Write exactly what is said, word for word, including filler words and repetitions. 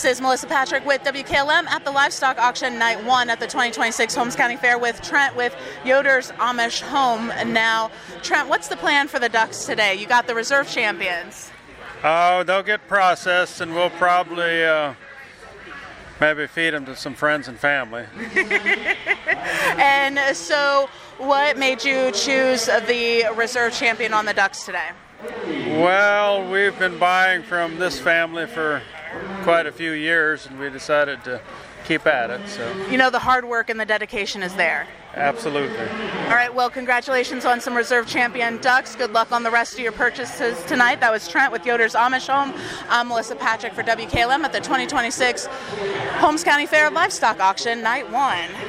This is Melissa Patrick with W K L M at the Livestock Auction Night one at the twenty twenty-six Holmes County Fair with Trent with Yoder's Amish Home. Now, Trent, what's the plan for the ducks today? You got the reserve champions. Oh, they'll get processed, and we'll probably uh, maybe feed them to some friends and family. And so, what made you choose the reserve champion on the ducks today? Well, we've been buying from this family for quite a few years, and we decided to keep at it. So, you know, the hard work and the dedication is there. Absolutely. All right, well, congratulations on some reserve champion ducks. Good luck on the rest of your purchases tonight. That was Trent with Yoder's Amish Home. I'm Melissa Patrick for W K L M at the twenty twenty-six Holmes County Fair Livestock Auction Night one.